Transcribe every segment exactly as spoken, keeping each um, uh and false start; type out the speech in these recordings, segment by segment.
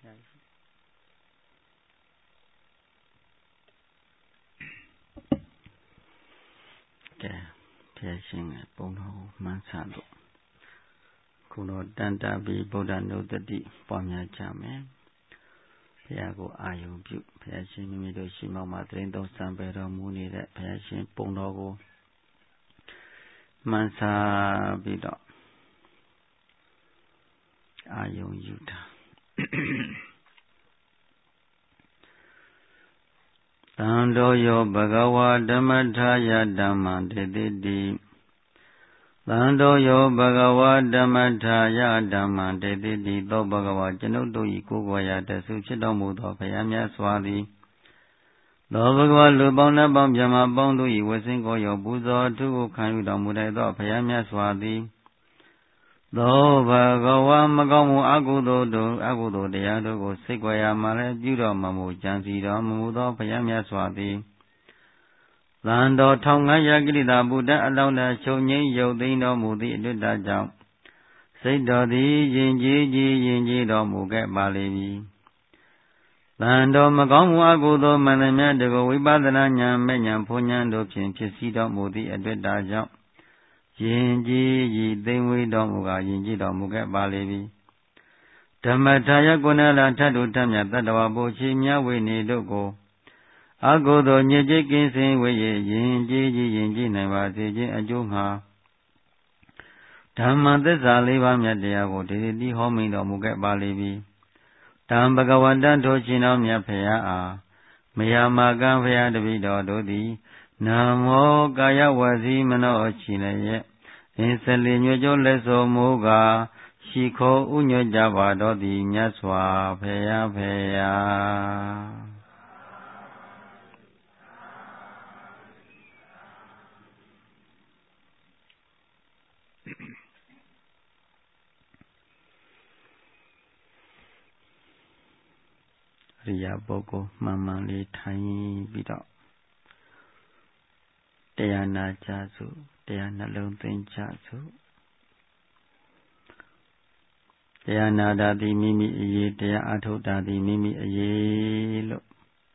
ဘုရားရှင်ရဲ့ပုံတော်ကိုမှန်းဆလို့ခုတော့တန်တာပြီးဗုဒ္ဓနုတ္တိပွားများကြမယ်ဘုရားကိုအာယုံပြုဘုရားရှင်မိမိတို့ရှိမောက်မှာတရင်သုံးစံပေတော်မူနေတဲ့ဘုရားရှင်ပုံတော်ကိုမှန်းဆပြီးတော့အာယုံယူတာသံတော်ယောဘဂဝါဓမ္မထာယဓမ္မံတေတိတိသံတော်ယောဘဂဝါဓမ္မထာယဓမ္မံတေတိတိသောဘဂဝါကျွန်ုပ်တို့၏ကိုယ်ကိုယ်ရာတဆုဖြစ်တော်မူသောဘုရားမြတ်စွာသည်သောဘဂဝါလူပေါင်းနှပေါင်းမြမပေါင်းတို့၏ဝဆင်းကိုရောပူဇော်ထုကိုခံယူတော်မူတဲ့သောဘုရားမြတ်စွာသည်သောဘဂဝါမကောင်းမှုအကုသိုလ်တို့အကုသိုလ်တရားတို့ကိုစိတ်ကြွယ်ရာမှလည်းပြုတော်မမူကြံစီတော်မမူသောဘုရားမြတ်စွာသည်သံတော်ထောင်ငါးရာကိရိတာဗုဒ္ဓအလောင်းသာချုပ်ငိမ့်ရုပ်သိမ်းတော်မူသည့်အတွက်တာကြောင့်စိတ်တော်သည်ယဉ်ကျေးကြီးယဉ်ကျေးတော်မူခဲ့ပါလိမ့်မည်သံတော်မကောင်းမှုအကုသိုလ်မှန်သမျှတကဝိပဿနာဉာဏ်မဲ့ဉာဏ်ဖုန်ဉာဏ်တို့ဖြင့်ဖြစ်စည်းတော်မူသည့်အတွက်တာကြောင့်ယဉ်ကျေးကြီးသိမ့်ဝေးတော်မူကာယဉ်ကျေးတော်မူခဲ့ပါလိမ့်မည်ဓမ္မထာယကုဏလာထတ်တို့ထမြတ်တတ္တဝဘုချီမြဝိနေတို့ကိုအကုသိုလ်ညစ်ကြေးကင်းစင်ဝေယယဉ်ကျေးကြီးယဉ်ကျေးနိုင်ပါစေခြင်းအကျိုးမှာဓမ္မသစ္စာလေးပါးမြတ်တရားကိုဒီတိဟောမိန်တော်မူခဲ့ပါလိမ့်မည်တံဘဂဝတ္တထိုရှင်တော်မြတ်ဖရာအားမယမကံဖရာတပိတော်တို့သည်နမောကာယဝစီမနောချီလည်းရဲ့အင်းစလီညွတ်ကျိုးလက်စောမူကားရှိခိုးဥညွတ်ကြပါတော်သည်မြတ်စွာဘုရားဖရာရိယာပုဂ္ဂိုလ်မှန်မှန်လေးထိုင်ပြီးတော့တရားနာကြစို့တရားနှလုံးသွင်းကြစို့တရားနာတာသည်မိမိအရေးတရားအထုတ်တာသည်မိမိအရေးလို့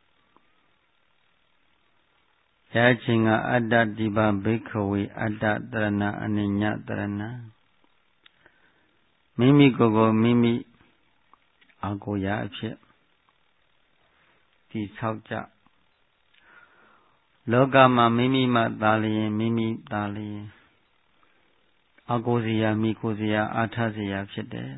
ဘုရားရှင်ကအတ္တတိပဘိက္ခဝေအတ္တတရဏအနိညတရဏမိမိကိုယ်ကိုမိမိအာကိုရာအဖြစ်ဒီဆောက်ကြလောကမှာမိမိမှသာလျင်မိမိသာလျင်အာကိုစရာမိကိုစရာအာထစရာဖြစ်တယ်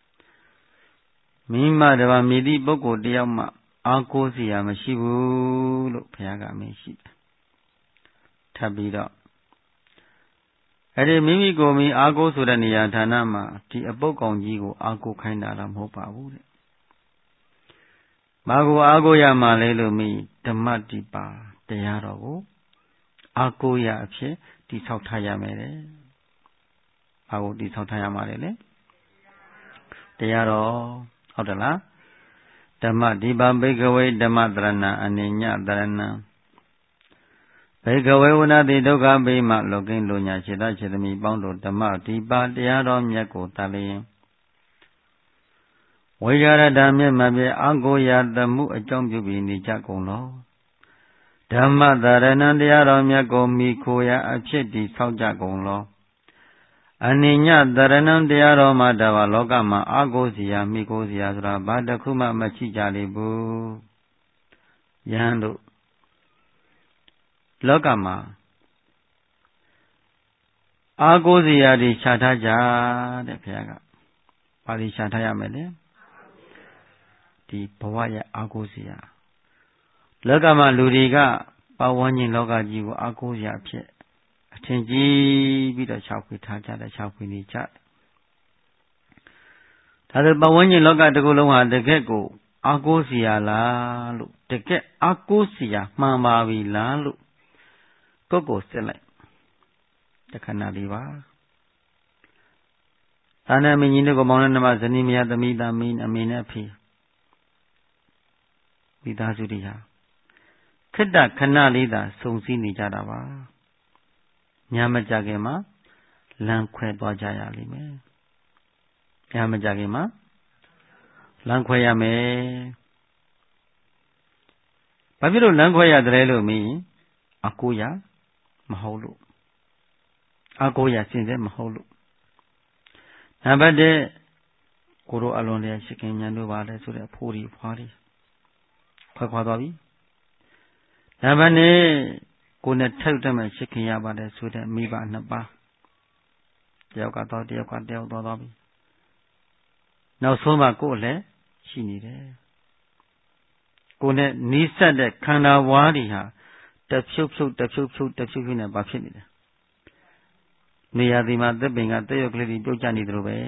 မိမတပါမိသည့်ပုဂ္ဂိုလ်တယောက်မှအာကိုစရာမရှိဘူးလို့ဘုရားကအမိန့်ရှိတယ်ထပ်ပြီးတော့အဲ့ဒီမိမိကိုယ်မိအာကိုဆိုတဲ့နေရာဌာနမှာဒီအပုပ်ကောင်ကြီးကိုအာကိုခိုင်းတာတော့မဟုတ်ပါဘူးတဲ့ဘာကိုအာကိုရမှာလဲလို့မိဓမ္မတိပါတရားတော်ကိုအာကိုရအဖြစ်တိဆောက်ထားရမယ်တဲ့ဘာကိုတိဆောက်ထားရမှာလဲလေတရားတော်ဟုတ်တယ်လားဓမ္မဒီပါဘိကဝေဓမ္မတရဏအနိညတရဏဘိကဝေဝနာတိဒုက္ခပိမလောကိလောညာခြေသားခြေသမီးပေါင်းတို့ဓမ္မဒီပါတရားတော်မြတ်ကိုတလျင်ဝိရဒမြတ်မပြေအကိုရသမှုအကြောင်းပြုပြီးနေကြကုန်လောဓမ္မတရဏတရားတော်မြတ်ကိုမိခိုရာအဖြစ်တည်ဆောက်ကြကုန်လောအနိညတရဏတရားတော်မှာတပါလောကမှာအာကိုစီယာမိကိုစီယာဆိုတာဘာတစ်ခုမှမရှိကြလိမ့်ဘူးယဟန်တို့လောကမှာအာကိုစီယာတွေခြားထားကြတဲ့ဘုရားကဘာတွေခြားထားရမလဲဒီဘဝရဲ့အာကိုစီယာလောကမှာလူတွေကပတ်ဝန်းကျင်လောကကြီးကိုအာကိုစီယာဖြစ်အထင်ကြီးပြီးတော့ခြောက်ခွေထားကြတယ်ခြောက်ခွေနေကြတယ်ဒါဆိုပတ်ဝန်းကျင်လောကတစ်ခုလုံးဟာတကယ့်ကိုအာကိုစီယာလားလို့တကယ့်အာကိုစီယာမှန်ပါပြီလားလို့ကိုယ့်ကိုစစ်လိုက်တခဏလေးပါသာနာမင်းကြီးတို့ကမောင်နှမဇနီးမယားသမီးသားမင်းအမေနဲ့အဖေမိသားစုတွေဟာခਿੱတခဏလေးသာစုံစည်းနေကြတာပါညမကြခင်မှာလမ်းခွဲသွားကြရလိမ့်မယ်ညမကြခင်မှာလမ်းခွဲရမယ်ဘာဖြစ်လို့လမ်းခွဲရတယ်လို့မင်းအကိုရမဟုတ်လို့အကိုရစင်စစ်မဟုတ်လို့နံပါတ်တစ်ကိုတို့အလွန်တရာရှိခင်ညာတို့ပါလဲဆိုတဲ့အဖိုးကြီးဖွားလေးခွဲခွာသွားပြီနံပါတ်နှစ်ကိုနဲ့ထိုက်တမဲ့ရှိခင်ရပါတယ်ဆိုတဲ့မိဘနှစ်ပါးတယောက်ကတော့တယောက်ကတယောက်သွားသွားပြီနောက်ဆုံးမှကိုယ်လည်းရှိနေတယ်ကိုနဲ့နီးစပ်တဲ့ခန္ဓာဝါးတွေဟာတဖြုတ်ဖြုတ်တဖြုတ်ဖြုတ်တဖြုတ်ဖြုတ်နဲ့ဘာဖြစ်နေလဲနေရာဒီမှာသက်ပင်ကတက်ရွက်ကလေးတွေပြုတ်ကျနေတယ်လို့ပဲ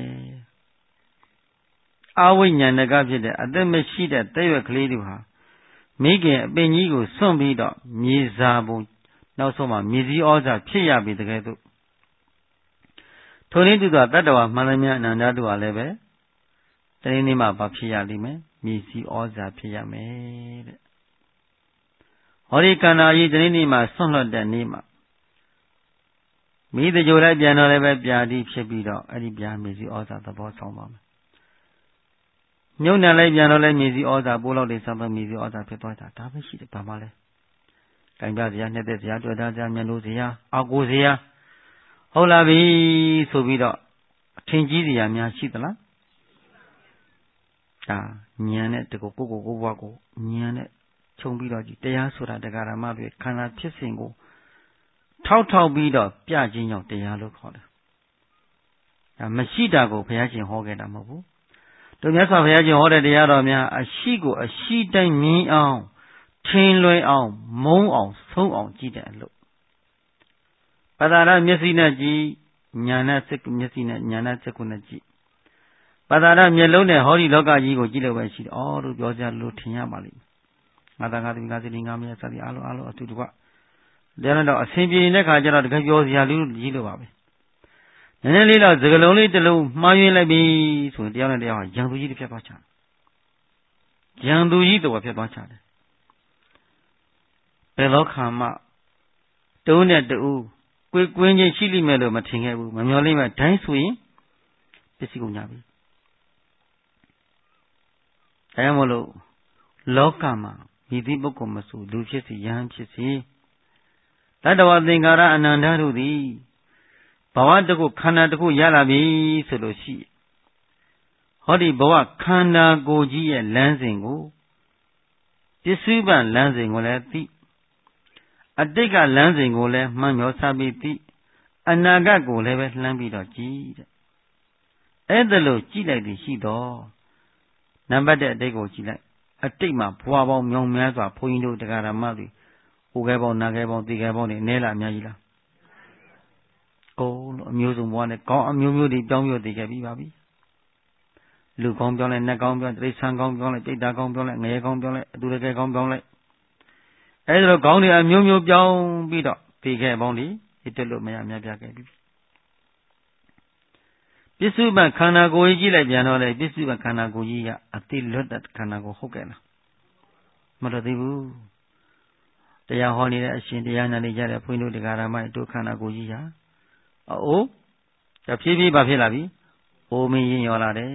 အဝိညာဏကဖြစ်တဲ့အသက်မရှိတဲ့တက်ရွက်ကလေးတွေဟာမိခင်အပင်ကြီးကိုစွန့်ပြီးတော့မြေစာပုံနောက်ဆုံးမှမြေစည်းဩဇာဖြစ်ရပြီတကယ်တော့ထိုနည်းတူသောတတ္တဝါမှန်သမျှအနန္တတို့ဟာလည်းပဲတနေ့နေ့မှဘာဖြစ်ရလိမ့်မယ်မြေစည်းဩဇာဖြစ်ရမယ်တဲ့ဟောဒီကန္နာကြီးတနေ့နေ့မှစွန့်လွတ်တဲ့နေ့မှာမိတကြိုလိုက်ပြန်တော့လည်းပဲပြာတိဖြစ်ပြီးတော့အဲ့ဒီပြာမြေစည်းဩဇာသဘောဆောင်ပါမယ်မြုပ်နှံလိုက်ပြန်တော့လည်းမြေစည်းဩဇာပိုးလောက်တွေဆက်တော့မြေစည်းဩဇာဖြစ်သွားတာဒါပဲရှိတယ်ဘာမှလဲကံပြစရာနှစ်သက်စရာတွေ့တာစရာမျက်နှာစရာအောက်ကိုစရာဟုတ်လားပြီဆိုပြီးတော့အထင်ကြီးစရာများရှိသလားဒါဉာဏ်နဲ့တကူကိုကိုကိုဘွားကိုဉာဏ်နဲ့ခြုံပြီးတော့ကြည့်တရားဆိုတာတရားဓမ္မတွေခန္ဓာဖြစ်စဉ်ကိုထောက်ထောက်ပြီးတော့ပြခြင်းကြောင့်တရားလို့ခေါ်တယ်ဒါမရှိတာကိုဘုရားရှင်ဟောခဲ့တာမဟုတ်ဘူးတို့မြတ်စွာဘုရားရှင်ဟောတဲ့တရားတော်များအရှိကိုအရှိတိုင်းမြင်အောင်ထင်လွယ်အောင်မုန်းအောင်ဆုံးအောင်ကြည့်တဲ့အလုပ်ပဒါရမျက်စိနဲ့ကြည့်ဉာဏ်နဲ့စိတ်မျက်စိနဲ့ဉာဏ်နဲ့စိတ်ကိုနဲ့ကြည့်ပဒါရမျက်လုံးနဲ့ဟောဒီလောကကြီးကိုကြည့်လို့ပဲရှိတယ်အော်တို့ပြောစရာလို့ထင်ရပါလိမ့်မယ်ငါသားငါသမီးငါစိတ်ငါမရစသည်အားလုံးအားလုံးအတူတူကတရားတော့အစဉ်ပြေနေတဲ့ခါကျတော့တကယ်ပြောစရာလူကြီးလို့ပါပဲနည်းနည်းလေးတော့စကလုံးလေးတစ်လုံးမှားယွင်းလိုက်ပြီဆိုရင်တရားနဲ့တရားဟာရံသူကြီးတစ်ဖြတ်သွားချတယ်ရံသူကြီးတော့ဖြတ်သွားချတယ်ဘယ်တော့ခါမှတုံးနဲ့တူကွေကွင်းချင်းရှိလိမ့်မယ်လို့မထင်ခဲ့ဘူးမမျှော်လင့်မဲ့ဒိုင်းဆိုရင်ပစ္စည်းကုန်ကြပြီဒါကြောင့်မလို့လောကမှာမြည်သည့်ပုဂ္ဂိုလ်မဆိုလူဖြစ်စီယဟန်ဖြစ်စီတတ္တဝသင်္ကာရအနန္တတို့သည်ဘဝတခုခန္ဓာတခုရလာပြီဆိုလို့ရှိဟောဒီဘဝခန္ဓာကိုယ်ကြီးရဲ့လမ်းစဉ်ကိုပစ္စုပန်လမ်းစဉ်ကိုလည်းသိအတိတ်ကလမ်းစဉ်ကိုလည်းမှန်မျောစားပြီးသိအနာဂတ်ကိုလည်းပဲလှမ်းပြီးတော့ကြည့်တဲ့အဲ့ဒါလို့ကြည့်လိုက်ပြီးရှိတော့နံပါတ်တဲ့အတိတ်ကိုကြည့်လိုက်အတိတ်မှာဘဝပေါင်းမြောင်များစွာဘုန်းကြီးတို့တရားဓမ္မတွေဟိုကဲပေါင်းနာကဲပေါင်းသိကဲပေါင်းနေအနည်းလားအများကြီးလားကိုယ်လို့အမျိုးစုံဘဝနဲ့ကောင်းအမျိုးမျိုးတွေပြောင်းပြောသိခဲ့ပြီးပါပြီလူကောင်းပြောင်းလိုက်နတ်ကောင်းပြောင်းတိရစ္ဆာန်ကောင်းပြောင်းလိုက်ပိဋ္ဌာကောင်းပြောင်းလိုက်ငရဲကောင်းပြောင်းလိုက်အတူတကယ်ကောင်းပြောင်းလိုက်အဲဒါတော့ကောင်းတွေအမျိုးမျိုးပြောင်းပြီးတော့သိခဲ့ပေါင်းဒီတက်လို့မရများပြခဲ့ပြီပစ္စုပန်ခန္ဓာကိုယ်ကြီးကြည့်လိုက်ပြန်တော့လေပစ္စုပန်ခန္ဓာကိုယ်ကြီးကအတိလွတ်တဲ့ခန္ဓာကိုယ်ဟုတ်ကဲ့လားမတော်သေးဘူးတရားဟောနေတဲ့အရှင်တရားနာနေကြတဲ့ဘုန်းကြီးတို့တရားဓမ္မတို့ခန္ဓာကိုယ်ကြီးဟာအိုးတဖြည်းဖြည်းဘာဖြစ်လာပြီအိုးမင်းရင်ရောလာတယ်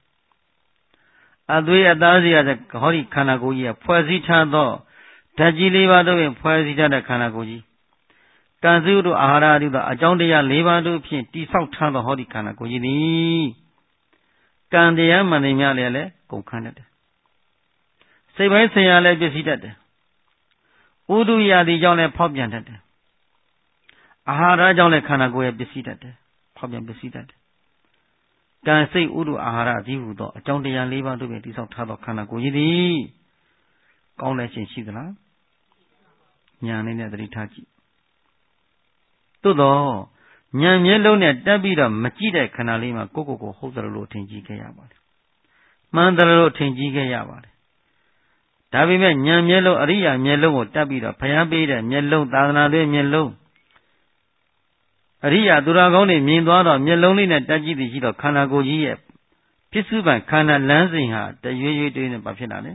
အသွေးအသားစီရတဲ့ဟောဒီခန္ဓာကိုယ်ကြီးကဖွဲ့စည်းထားသောဓာတ်ကြီး၄ပါးတို့ဖြင့်ဖွဲ့စည်းထားတဲ့ခန္ဓာကိုယ်ကြီးကံစုတို့အာဟာရတို့အကြောင်းတရား၄ပါးတို့ဖြင့်တိဆောက်ထားသောဟောဒီခန္ဓာကိုယ်ကြီးသည်ကံတရားမှန်တယ်များလည်းလည်းကုန်ခန်းတတ်တယ်စိတ်ပိုင်းဆင်ရလည်းပစ္စည်းတတ်တယ်ဥဒုရာတိကြောင့်လည်းဖောက်ပြန်တတ်တယ်အာဟာရကြောင့်လည်းခန္ဓာကိုယ်ရဲ့ပစ္စည်းတတ်တယ်ဖောက်ပြန်ပစ္စည်းတတ်တယ်ကံစိတ်ဥဒုအာဟာရအသီးဟူသောအကြောင်းတရား၄ပါးတို့ဖြင့်တိဆောက်ထားသောခန္ဓာကိုယ်ကြီးသည်ကောင်းတဲ့ရှင်ရှိသလားဉာဏ်နဲ့သတိထားကြည့်သို့တော့ဉာဏ်မျက်လုံးနဲ့တက်ပြီးတော့မကြည့်တဲ့ခန္ဓာလေးမှာကိုယ့်ကိုယ်ကိုဟုတ်တယ်လို့ထင်ကြီးခဲ့ရပါတယ်မှန်တယ်လို့ထင်ကြီးခဲ့ရပါတယ်ဒါပေမဲ့ဉာဏ်မျက်လုံးအရိယာမျက်လုံးကိုတက်ပြီးတော့ဘုရားပေးတဲ့မျက်လုံးသာသနာ့ရဲ့မျက်လုံးအရိယာသူတော်ကောင်းတွေမြင်သွားတော့မျက်လုံးလေးနဲ့တက်ကြည့်ပြီးရှိတော့ခန္ဓာကိုယ်ကြီးရဲ့ပစ္စုပန်ခန္ဓာလမ်းစဉ်ဟာတရွေ့ရွေ့တွေးနေပါဖြစ်လာတယ်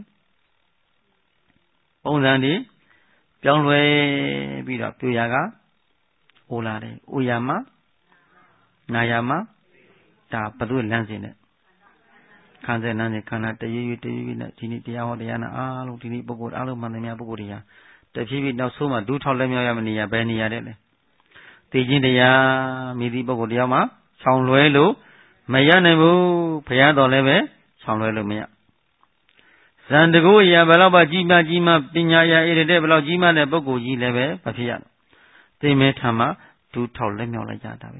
ပုံစံဒီပြောင်းလဲပြီးတော့ပြူရာကအိုလာတယ်အိုရာမနာယာမဒါဘယ်သူလမ်းစဉ်နဲ့ခံစေနန်းနဲ့ခန္ဓာတရွေ့ရွေ့တရွေ့ရွေ့နဲ့ဒီနေ့တရားဟောတရားနာအားလုံးဒီနေ့ပုဂ္ဂိုလ်အားလုံးမှန်သမျှပုဂ္ဂိုလ်တွေဟာတဖြည်းဖြည်းနောက်ဆုံးမှဒူးထောက်လက်မြောက်ရမနေရဘယ်နေရာတဲ့လဲသိချင်းတရားမိသည့်ပုဂ္ဂိုလ်တရားမှာဆောင်လွဲလို့မရနိုင်ဘူးဘုရားတော်လည်းပဲဆောင်လွဲလို့မရဇန်တကူအရာဘယ်တော့မှကြီးမားကြီးမားပညာရာဣရတဲ့ဘယ်တော့ကြီးမားတဲ့ပုဂ္ဂိုလ်ကြီးလည်းပဲမဖြစ်ရသိမဲထံမှာဒူးထောက်လက်မြောက်လိုက်ကြတာပဲ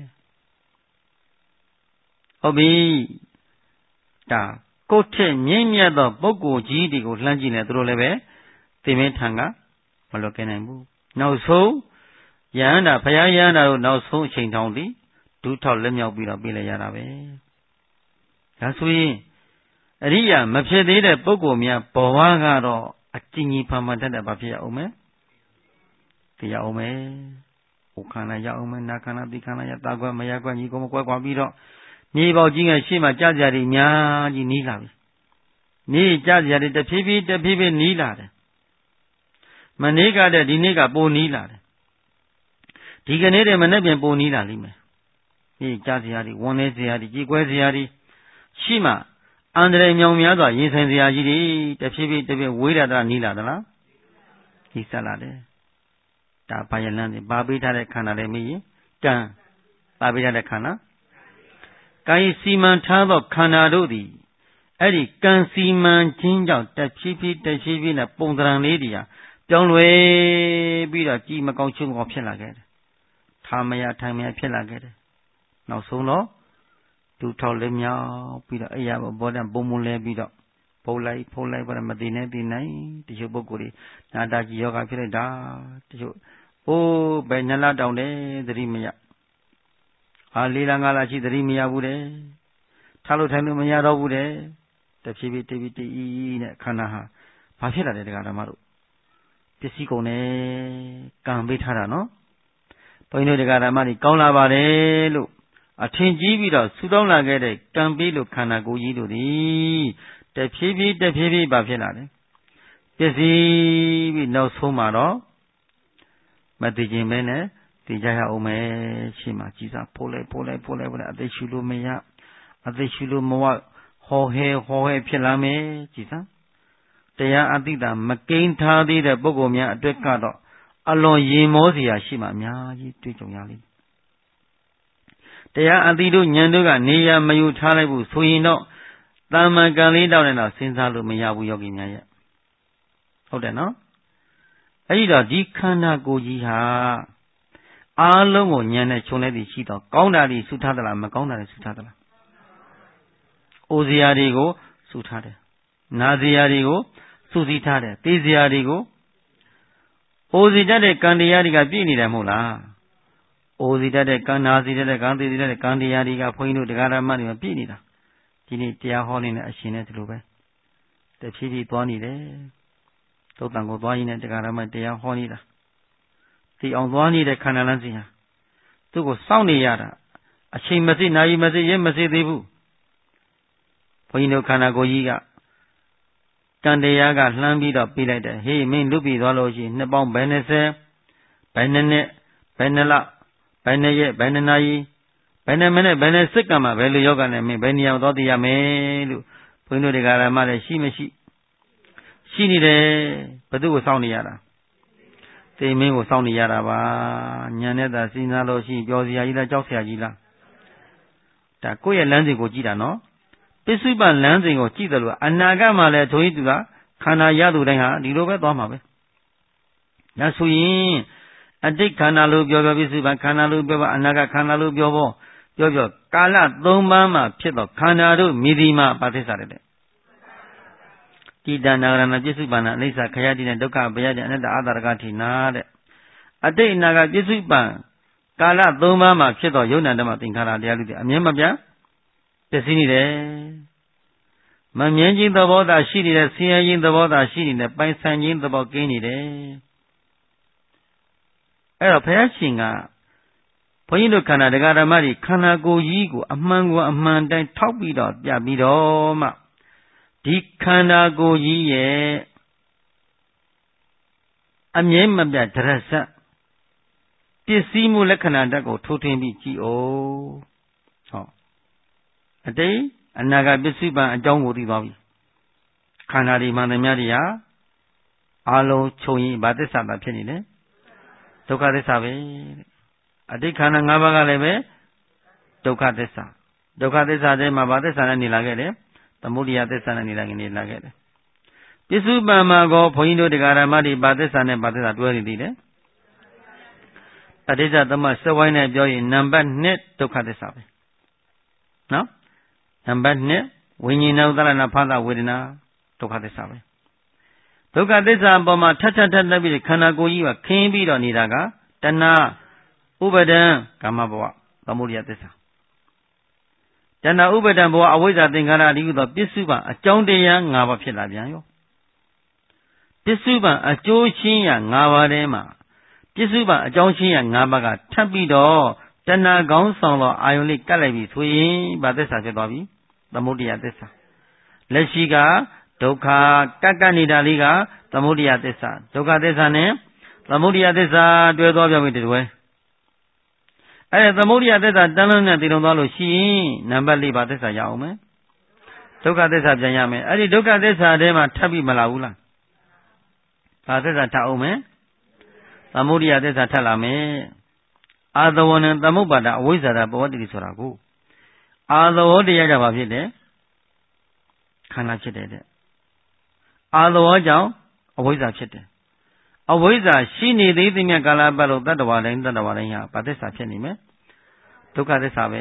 ဟုတ်ပြီဒါကိုယ်ထက်မြင့်မြတ်သောပုဂ္ဂိုလ်ကြီးတွေကိုလှမ်းကြည့်နေသူတို့လည်းပဲသိမဲထံကမလွတ်ကဲနိုင်ဘူးနောက်ဆုံးယဟန္တာဘုရားယဟန္တာတို့နောက်ဆုံးအချိန်တောင်သည်ဒူးထောက်လက်မြောက်ပြီးတော့ပြေးလိုက်ရတာပဲဒါဆိုရင်အရိယာမဖြစ်သေးတဲ့ပုဂ္ဂိုလ်များဘဝကတော့အကျဉ်းကြီးဖန်ဖန်တက်တက်ဘာဖြစ်ရအောင်မဲသိရအောင်မဲဥခန္ဓာရအောင်မဲနာခန္ဓာသိခန္ဓာရတာကွယ်မရကွယ်ညီကိုမကွယ်ကွာပြီးတော့မြေပေါကြီးငယ်ရှေ့မှာကြာကြတွေအများကြီးနီးလာပြီနေကြာကြတွေတဖြည်းဖြည်းတဖြည်းဖြည်းနီးလာတယ်မနေ့ကတည်းဒီနေ့ကပိုနီးလာတယ်ဒီကနေ့တည်းမနေ့ပြန်ပိုနီးလာလိမ့်မယ်ဒီကြာစရာတွေဝန်နေစရာတွေကြည်ကွဲစရာတွေရှိမှအန္တရာယ်မြောင်များစွာရင်ဆိုင်စရာကြီးတွေတဖြည်းဖြည်းတဖြည်းဝေးတာတာနီးလာသလားဒီဆက်လာတယ်ဒါဘာရလန်းတွေဘာပေးထားတဲ့ခန္ဓာတွေမင်းကံဘာပေးထားတဲ့ခန္ဓာကာယစီမံထားသောခန္ဓာတို့သည်အဲ့ဒီကံစီမံခြင်းကြောင့်တဖြည်းဖြည်းတဖြည်းဖြည်းနဲ့ပုံသဏ္ဍာန်လေးတွေဟာပြောင်းလဲပြီးတော့ကြည်မကောင်းချုံကောင်းဖြစ်လာခဲ့တယ်ထားမရထိုင်မရဖြစ်လာခဲ့တယ်နောက်ဆုံးတော့ဒူထောက်လက်မြောက်ပြီးတော့အဲ့ရဘောတန်ပုံမလဲပြီးတော့ဖုံးလိုက်ဖုံးလိုက်ဘာမသိနေသိနိုင်တချို့ပုဂ္ဂိုလ်တွေနာတာကြီးယောဂဖြစ်လိုက်တာတချို့အိုးဘယ်နှလားတောင်းတယ်သတိမရဟာလေးလားငါးလားရှိသတိမရဘူးတဲ့ထားလို့ထိုင်လို့မရတော့ဘူးတဲ့တဖြည်းဖြည်းတဖြည်းတည်းနဲ့ခန္ဓာဟာဘာဖြစ်လာတယ်တရားဓမ္မတို့ပစ္စည်းကုန်တယ်ကံပေးထားတာနော်ဘုန်းကြီးတို့တရားဓမ္မတွေကောင်းလာပါတယ်လို့အထင်ကြီးပြီးတော့ဆူတောင်းလာခဲ့တဲ့ကံပေးလို့ခန္ဓာကိုယ်ကြီးတို့သည်တဖြည်းဖြည်းတဖြည်းဖြည်းဘာဖြစ်လာလဲပစ္စည်းပြီးနောက်ဆုံးမှာတော့မသိခြင်းပဲနဲ့သိကြရအောင်မယ်ရှိမှကြည်စားပို့လိုက်ပို့လိုက်ပို့လိုက်ပို့လိုက်အသိရှုလို့မရအသိရှုလို့မဝဟောဟဲဟောဟဲဖြစ်လာမယ်ကြည်စားတရားအသိတာမကိန်းထားသေးတဲ့ပုဂ္ဂိုလ်များအတွက်ကတော့အလွန်ရင်မောစရာရှိမှအများကြီးတွေ့ကြုံရလိမ့်မယ်တရားအသိတို့ဉာဏ်တို့ကနေရာမယူထားလိုက်ဘူးဆိုရင်တော့တာမန်ကံလေးတောက်နေတော့စဉ်းစားလို့မရဘူးယောဂီများရဲ့ဟုတ်တယ်နော်အဲ့ဒီတော့ဒီခန္ဓာကိုယ်ကြီးဟာအားလုံးကိုဉာဏ်နဲ့ခြုံလိုက်ပြီးရှိတော့ကောင်းတာတွေစုထားသလားမကောင်းတာတွေစုထားသလားအိုစရာတွေကိုစုထားတယ်နာစရာတွေကိုစုစည်းထားတယ်သိစရာတွေကိုအိုစီတတ်တဲ့ကံတရားတွေကပြည့်နေတယ်မဟုတ်လားအိုစီတတ်တဲ့ကံနာစီတတ်တဲ့ကံသိစီတတ်တဲ့ကံတရားတွေကဘုန်းကြီးတို့တရားဓမ္မတွေမှာပြည့်နေတာဒီနေ့တရားဟောနေတဲ့အရှင်နဲ့ဒီလိုပဲတဖြည်းဖြည်းသွားနေတယ်သုတ်တန်ကိုသွားရင်းနဲ့တရားဓမ္မတရားဟောနေတာဒီအောင်သွားနေတဲ့ခန္ဓာလမ်းစဉ်ဟာသူ့ကိုစောင့်နေရတာအချိန်မစိနာရီမစိရဲမစိသေးဘူးဘုန်းကြီးတို့ခန္ဓာကိုယ်ကြီးကကံတရားကလှမ်းပြီးတော့ပြေးလိုက်တယ်ဟေးမင်းလွတ်ပြီးသွားလို့ရှိရင်နှစ်ပေါင်းဘယ်နှစ်ဆယ်ဘယ်နှစ်နှစ်ဘယ်နှစ်လဘယ်နှစ်ရက်ဘယ်နှစ်နာရီဘယ်နှစ်မိနစ်ဘယ်နှစ်စက္ကန့်မှဘယ်လိုယောဂနဲ့မင်းဘယ်နေရာသွားသိရမယ်လို့ဘုန်းကြီးတို့တရားဓမ္မလည်းရှိမရှိရှိနေတယ်ဘယ်သူကိုစောင့်နေရတာသိမင်းကိုစောင့်နေရတာပါညံနဲ့သာစဉ်းစားလို့ရှိရင်ပြောစရာကြီးလားကြောက်စရာကြီးလားဒါကိုယ့်ရဲ့လမ်းစဉ်ကိုကြည့်တာနော်ပစ္စုပန်လမ်းစဉ်ကိုကြည့်တယ်လို့အနာဂတ်မှာလည်းဒုဟိတုကခန္ဓာရသူတိုင်းဟာဒီလိုပဲသွားမှာပဲဒါဆိုရင်အတိတ်ခန္ဓာလို့ပြောပြောပစ္စုပန်ခန္ဓာလို့ပြောပြောအနာဂတ်ခန္ဓာလို့ပြောပြောပြောပြောကာလသုံးပါးမှာဖြစ်တော့ခန္ဓာတို့မိဒီမှာပါသစ္စာတဲ့ကိတနာရဏပစ္စုပန်အနိစ္စခယတိနဲ့ဒုက္ခဘယတိအနတ္တအာသရကထိနာတဲ့အတိတ်အနာဂတ်ပစ္စုပန်ကာလသုံးပါးမှာဖြစ်တော့ယုံနာဓမ္မသင်္ခါရတရားတွေအမြဲမပြတ်ပျက်စီးနေတယ်မမြင်ခြင်းသဘောသာရှိနေတဲ့ဆင်းရဲခြင်းသဘောသာရှိနေတဲ့ပိုင်ဆိုင်ခြင်းသဘောကင်းနေတယ်အဲ့တော့ဘုရားရှင်ကဘုန်းကြီးတို့ခန္ဓာတရားဓမ္မတွေခန္ဓာကိုယ်ကြီးကိုအမှန်ကိုအမှန်တိုင်းထောက်ပြီးတော့ပြပြီးတော့မှဒီခန္ဓာကိုယ်ကြီးရဲ့အမြဲမပြတ်ဒရစပ်ပစ္စည်းမှုလက္ခဏာဓာတ်ကိုထိုးထွင်းပြီးကြည့်အောင်ဟောအတိတ်အနာဂတ်ပစ္စုပန်အကြောင်းကိုသိသွားပြီခန္ဓာဒီမှန်သမျှတွေဟာအလုံးခြုံရင်ဘာသစ္စာသာဖြစ်နေလဲဒုက္ခသစ္စာပဲအတိတ်ခန္ဓာ၅ပါးကလည်းပဲဒုက္ခသစ္စာဒုက္ခသစ္စာထဲမှာဘာသစ္စာနဲ့နေလာခဲ့တယ်သမုဒိယသစ္စာနဲ့နေလာနေလာခဲ့တယ်ပစ္စုပန်မှာကောဘုန်းကြီးတို့တရားဓမ္မတွေဘာသစ္စာနဲ့ဘာသစ္စာတွဲနေသေးတယ်အဋ္ဌိစ္စသမစဝိုင်းနဲ့ပြောရင်နံပါတ်၂ဒုက္ခသစ္စာပဲနော်နံပါတ်၂ဝိညာဉ်ဥဒ္ဒရဏဖသဝေဒနာဒုက္ခသစ္စာပဲဒုက္ခသစ္စာအပေါ်မှာထပ်ထပ်ထပ်ထပ်ပြီးခန္ဓာကိုယ်ကြီးကခင်းပြီးတော့နေတာကတဏှာဥပါဒံကာမဘဝသမုဒိယသစ္စာတဏှာဥပါဒံဘဝအဝိဇ္ဇာသင်္ခါရအဒီဟုသောပစ္စုပန်အကြောင်းတရား၅ပါးဖြစ်လာပြန်ရောပစ္စုပန်အကျိုးရှင်းရ၅ပါးထဲမှာပစ္စုပန်အကြောင်းရှင်းရ၅ပါးကထပ်ပြီးတော့တဏှာကောင်းဆောင်သောအာယုန်လေးကတ်လိုက်ပြီဆိုရင်ဘာသစ္စာဖြစ်သွားပြီသမုဒိယသစ္စာလက်ရှိကဒုက္ခကတ်ကတ်နေတာလေးကသမုဒိယသစ္စာဒုက္ခသစ္စာနဲ့သမုဒိယသစ္စာတွဲသွားပြန်ပြီတည်းအဲ့ဒါသမုဒိယသစ္စာတန်းလုံးနဲ့တည်လုံသွားလို့ရှိရင်နံပါတ်၄ပါသစ္စာရအောင်မယ်ဒုက္ခသစ္စာပြန်ရမယ်အဲ့ဒီဒုက္ခသစ္စာထဲမှာထပ်ပြီးမလာဘူးလားဘာသစ္စာထပ်အောင်မယ်သမုဒိယသစ္စာထပ်လာမယ်အာသဝနံသမုပ္ပါဒအဝိဇ္ဇာတပဝတ္တိဆိုတာကိုအာသဝတရားကြပါဖြစ်တယ်ခန္ဓာဖြစ်တယ်တဲ့အာသဝကြောင့်အဝိဇ္ဇာဖြစ်တယ်အဝိဇ္ဇာရှိနေသေးသမျှကာလပတ်လုံးတတ္တဝါတိုင်းတတ္တဝါတိုင်းဟာဘာသစ္စာဖြစ်နေမယ်ဒုက္ခသစ္စာပဲ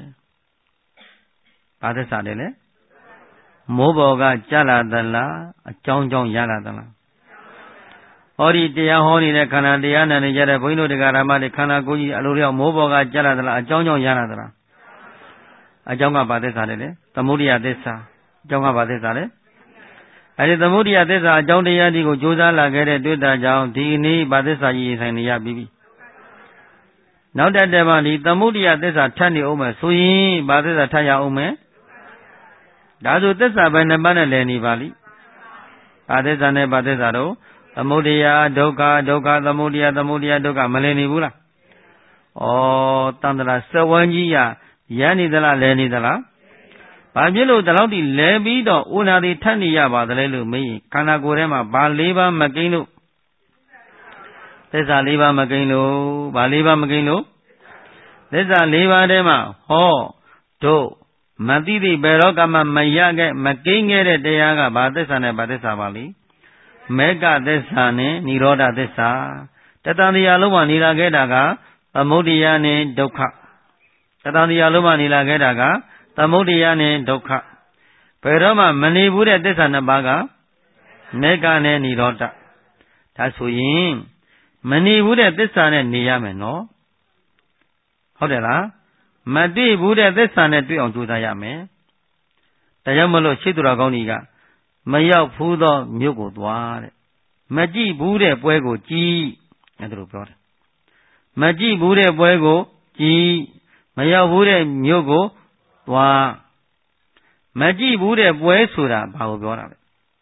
ဘာသစ္စာလဲလဲမိုးပေါ်ကကြလာသလားအကြောင်းကြောင့်ရလာသလားဟောဒီတရားဟောနေတဲ့ခန္ဓာတရားနဲ့နေကြတဲ့ဘုန်းကြီးတို့တရားဓမ္မတွေခန္ဓာကိုယ်ကြီးအလိုလျောက်မိုးပေါ်ကကြလာသလားအကြောင်းကြောင့်ရလာသလားအကြောင်းကဘာသစ္စာလဲလဲသမုဒိယသစ္စာအကြောင်းကဘာသစ္စာလဲအဲဒီသမုဒိယသစ္စာအကြောင်းတရားဒီကိုကြိုးစားလာခဲ့တဲ့တွေ့တာကြောင့်ဒီနေ့ဘာသစ္စာကြီးဆိုင်နေရပြီပြီနောက်တတဲ့မှာဒီသမုဒိယသစ္စာထပ်နေအောင်မယ်ဆိုရင်ဘာသစ္စာထပ်ရအောင်မယ်ဒါဆိုသစ္စာပဲနှစ်ပါးနဲ့လည်နေပါလိဘာသစ္စာနဲ့ဘာသစ္စာတော့သမုဒိယဒုက္ခဒုက္ခသမုဒိယသမုဒိယဒုက္ခမလည်နေဘူးလားဩတန်တရာစဝန်းကြီးရရနေသလားလည်နေသလားဘာဖြစ်လို့ဒီလောက်ထိလဲပြီးတော့ဥနာတိထပ်နေရပါသလဲလို့မေးရင်ခန္ဓာကိုယ်ထဲမှာဘာ၄ပါးမကိန်းလို့သစ္စာ၄ပါးမကိန်းလို့ဘာ၄ပါးမကိန်းလို့သစ္စာ၄ပါးထဲမှာဟောတို့မသိသိဘယ်တော့ကမှမရခဲ့မကိန်းခဲ့တဲ့တရားကဘာသစ္စာနဲ့ဘာသစ္စာပါလိမေကသစ္စာနဲ့និရောဓသစ္စာတတန်တရားလုံးမှာနေလာခဲ့တာကသမုဒိယနဲ့ဒုက္ခတတန်တရားလုံးမှာနေလာခဲ့တာကသမုဒိယနဲ့ဒုက္ခဘယ်တော့မှမနေဘူးတဲ့သစ္စာနှစ်ပါးကမေကနဲ့និရောဓဒါဆိုရင်မနေဘူးတဲ့သစ္စာနဲ့နေရမယ်နော်ဟုတ်တယ်လားမတွေ့ဘူးတဲ့သစ္စာနဲ့တွေ့အောင်ကြိုးစားရမယ်ဒါကြောင့်မလို့ရှိသူတော်ကောင်းကြီးကမရောက်ဘူးသောမြို့ကိုသွားတဲ့မကြည့်ဘူးတဲ့ပွဲကိုကြည့်အဲ့ဒါလိုပြောတယ်မကြည့်ဘူးတဲ့ပွဲကိုကြည့်မရောက်ဘူးတဲ့မြို့ကိုသွားမကြည့်ဘူးတဲ့ပွဲဆိုတာဘာကိုပြောတာလဲ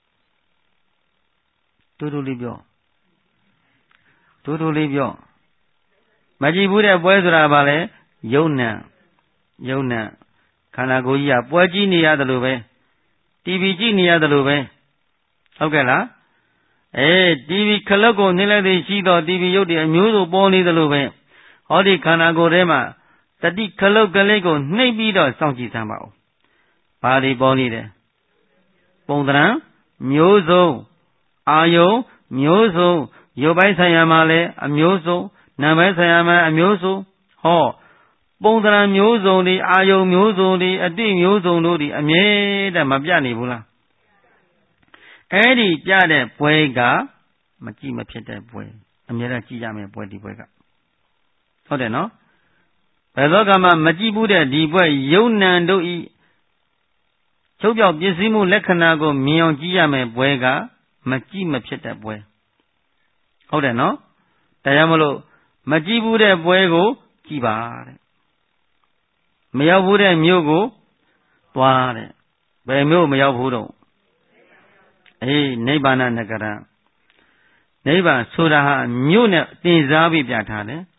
တူတူလေးပြောတူတူလေးပြောမကြည့်ဘူးတဲ့ပွဲဆိုတာဘာလဲယုံနံယုံနံခန္ဓာကိုယ်ကြီးကပွဲကြည့်နေရတယ်လို့ပဲတီဗီကြည့်နေရတယ်လို့ပဲဟုတ်ကဲ့လားအေးတီဗီခလုတ်ကိုနှိမ့်လိုက်သည်ရှိတော့တီဗီရုပ်တွေအမျိုးစုံပေါ်နေတယ်လို့ပဲဟောဒီခန္ဓာကိုယ်ထဲမှာတတိခလုတ်ကလေးကိုနှိမ့်ပြီးတော့စောင့်ကြည့်စမ်းပါဦးဘာတွေပေါ်နေတယ်ပုံသဏ္ဍာန်မျိုးစုံအာယုံမျိုးစုံရုပ်ပိုင်းဆိုင်ရာမှာလည်းအမျိုးစုံနာမ်ပိုင်းဆိုင်ရာမှာအမျိုးစုံဟောပုံသဏ္ဍာန်မျိုးစုံတွေအာယုံမျိုးစုံတွေအတိမျိုးစုံတို့ဒီအမြဲတမ်းမပြတ်နေဘူးလားအဲ့ဒီပြတဲ့ပွဲကမကြည့်မဖြစ်တဲ့ပွဲအမြဲတမ်းကြည့်ရမယ်ပွဲဒီပွဲကဟုတ်တယ်နော်ဘယ်တော့မှမကြည့်ဘူးတဲ့ဒီပွဲယုံနံတို့ဤချုပ်ပြောက်ပစ္စည်းမှုလက္ခဏာကိုမြင်အောင်ကြည့်ရမယ်ပွဲကမကြည့်မဖြစ်တဲ့ပွဲဟုတ်တယ်နော်တရားမလို့မကြည့်ဘူးတဲ့ပွဲကိုကြည့်ပါတဲ့မရောက်ဘူးတဲ့မြို့ကိုသွားတဲ့ဘယ်မြို့မရောက်ဘူးတော့အေးနိဗ္ဗာန်နဂရနိဗ္ဗာန်ဆိုတာဟာမြို့နဲ့တင်စားပြီးပြထားတယ်